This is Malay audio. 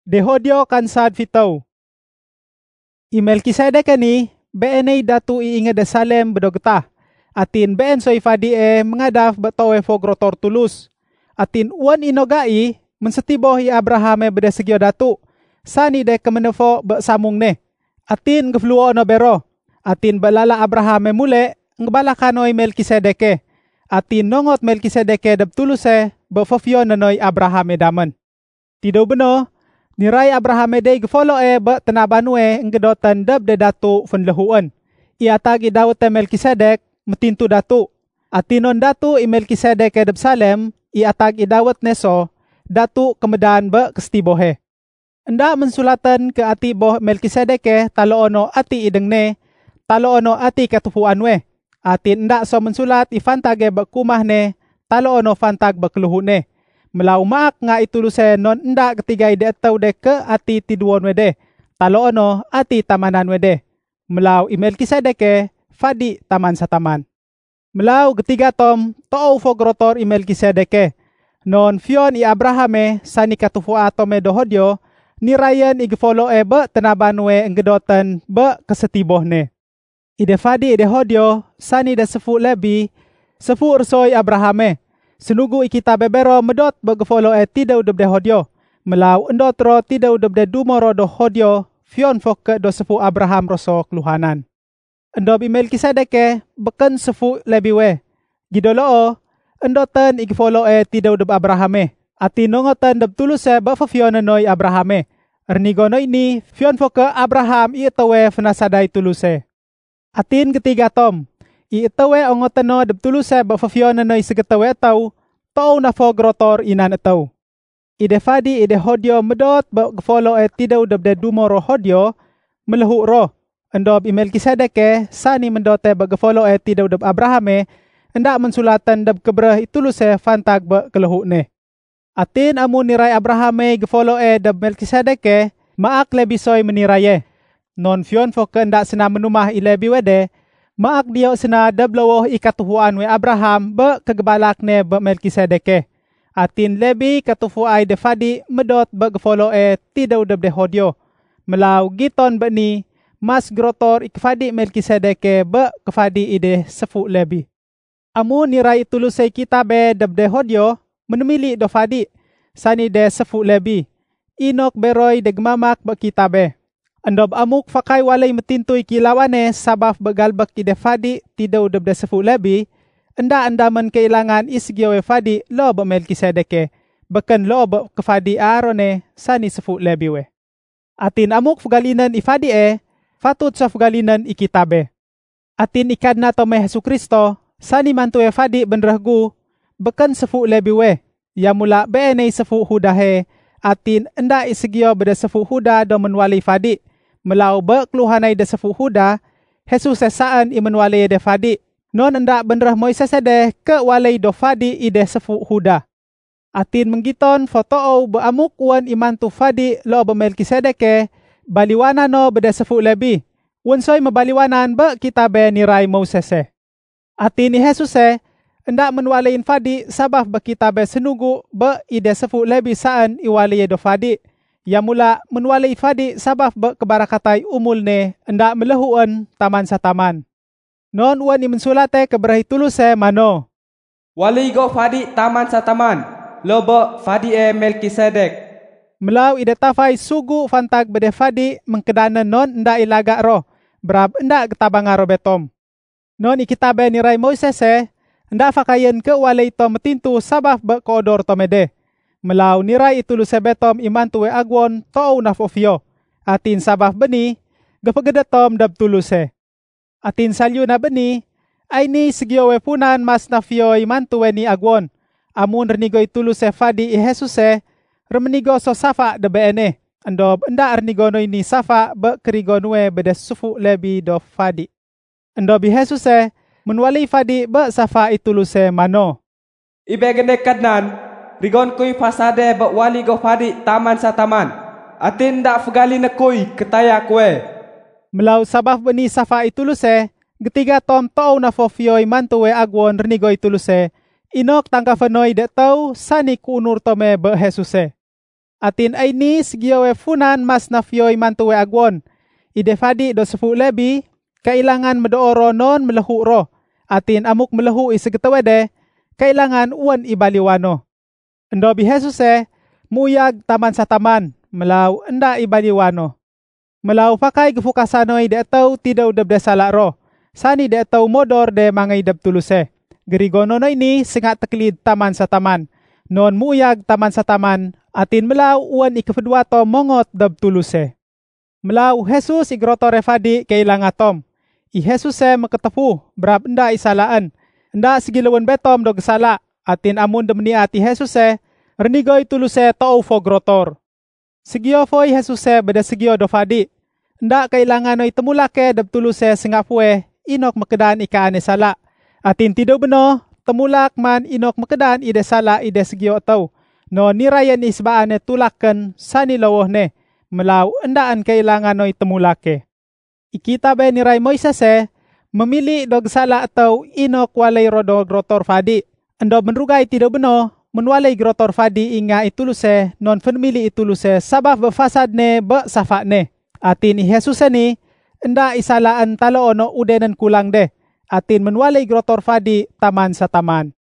Dehodio kan sad fitau. Melkisedek ni, BNA datu iinga de Salem bedogtah. Atin BN soy fadi mengadaf betawe fogrotor tulus. Atin uan inogai mensetiboh i Abraham bede segio datu. Sani de kemenefo samung ne. Atin gefluo no bero. Atin balala Abraham mule ngebalakanoi Melkisedeke. Atin nongot Melkisedeke deb tuluse befofio nanoi Abraham daman. Tido beno, nirai Abraham de gefolo be tenabanue ngedotan deb de datu fenlehuan. Ia tagi Daud Melkisedek metintu datu. Atinon datu i Melkisedek deb Salem, ia tagi Daud neso, datu kemedan be kestibohe. Enda mensulatan ke ati boh Melkisedek talo ono ati idengne, talo ono ati ketufuanwe. Ati nda so mensulat i fantage be kumah ne, talo ono fantag be keluhune. Melau maak nga ituluse non nda ketiga ide tau de ke ati tiduon wede, talo ono ati tamanan wede. Melau i Melkisedek fadi taman sataman. Melau ketiga tom tou fogrotor i Melkisedek. Non fion i Abrahame sani katufu atome dohodio, ni Ryan igfolo be tenabanwe enggedoten be kesetibohne. Ide fadi ide hodio sani de sefu lebi, sefu ursoy Abrahame. Senugu ikita bebero medot begfolo tidak udeb de hodio. Melau endot ro tidak udeb de dumoro do hodio, fion foke do sefu Abraham roso keluhanan. Endob Melkisedek beken sefu lebiwe. Gidolo endoten igfolo tidak udeb Abrahame. Ati nongoten deb tuluse befofiono noi Abrahame. Ernigono ini fion foke Abraham itawe fenasadai tuluse. Atin ketiga tom. Itawe ongoteno deb tuluse befofiono noi segetawe tau na fogrotor inan etau. Ide fadi ide hodio medot befolo tidak udeb de dumoro hodio melehu roh. Endob Melkisedek sani mendote begefolo tidak udeb Abrahame hendak mensulatan deb kebreh ituluse fantag be kelehu ne. Atin amun nirai Abrahame gefolo deb Melkisedek maak lebi soy meniraye. Non fion foke hendak sena menumah ilebi wede, maak dio sena deb lowoh ikatuhuan we Abraham be kegebalak ne be Melkisedek. Atin lebi katufuai de fadi medot begefolo tidak udeb de hodio. Melau giton be ni mas grotor ikfadi Melkisedek be kefadi ide sefu lebi. Amun nirai tulusai kitabe deb de hodio menemili do fadi sani de sefu lebi. Inok beroi de gemamak be kitabe. Endob amuk fakai walay metintui kilawane sabaf begalbak ide fadi tidak udeb de sefu lebi. Enda men keilangan isgiowe fadi lo be Melkisedek. Beken lo be kefadi Aarone sani sefu lebi we. Atin amuk fugalinan ifadi fatut sa fugalinan ikitabe. Atin ikadna tome Yesus Kristo sani mantu fadi benrehgu beken sefu lebi we. Ya mula BNA sefu hudahe. Atin enda isgio beda sefu huda do menwali fadi. Melau be keluhanai de sefu huda, Jesus sesaan i menwali de fadi. Non enda benreh Moises de ke walai do fadi ide sefu huda. Atin menggiton foto be amuk wan imantu fadi lo be Melkisedek baliwana no beda sefu lebi. Wonsoy mebaliwanan be kitabe nirai Moses. Atin ni Jesus enda menwaliin fadi sabaf be kitabe senugu be ide sefu lebi saan iwali do fadi. Ya mula menwali fadi sabaf be kebarakatai umulne enda melehuan taman sataman. Non uan imensulate keberhi tuluse mano. Wali go fadi taman sataman, lobo fadi Melkisedek. Melau ide tafai sugu fantag bede fadi mengkedanan non enda ilaga roh, berab enda ketabanga ro betom. Non ikitabe nirai Moses enda fakayen ke wali to metintu sabaf be kodor tomede. Melau nirai ituluse betom imantu we agwon tou nafofio. Atin sabaf beni gepegedetom dab tuluse. Atin salyu na beni ay ni segio we punan mas nafio imantu we ni agwon. Amun renigo ituluse fadi i Jesus remenigo so safa de BNA. Endob enda renigo no ini safa be kerigo nuwe bede sufu lebi do fadi. Endob i Jesus menwali fadi be safa ituluse mano. Ibegene kadnan rigon kui fasade be wali go fadi taman sataman. Atin dak fugali na kui ketaya kue. Melau sabaf beni safa ituluse, getiga tom tou na fofioi mantuwe agwon renigo ituluse, inok tangka fenoi de tau sani kunur tome be Jesus. Atin ay ni sigio funan mas nafyoy mantuwe agwon. Ide fadi do sefu lebi, kailangan medooro non melahu ro. Atin amuk melahu isegtawede, kailangan uwan ibaliwano. Endo bi Jesus muyag taman sa taman, melaw enda ibaliwano. Melaw pakai gefukasanoy de atau tidaw debde sala ro. Sani de atau modor de mangay dab tuluse. Gerigono no ini sengat teklid taman sa taman. Non muyag taman sa taman, atin melaw uwan ikefedwato mongot dab tuluse. Melaw Jesus igroto refadi kailangatom. I Jesus maketapu berab enda isalaan. Enda sigilawan betom do gesala. Atin amun demni ati Jesus renigoy tuluse tau fo grotor. Sigio foi Jesus beda sigio do fadi. Enda kailangan noy temulake dab tuluse singapue inok makedan ikaane sala. Atin tido beno temulak man inok makedan ide sala ide segio tau. No nirayan isbaane tulaken sani lawoh ne. Melaw endaan kailangan noy temulake. Ikita be niray Moises memilih dog sala atau inok walay rodo grotor fadi. Endo menrugay tido beno menwalay grotor fadi inga ituluse non fenmili ituluse sabab befasad ne be safa ne. Atin Jesus ni enda isalaan talo ono udenan kulang de. Atin menwalay grotor fadi taman sa taman.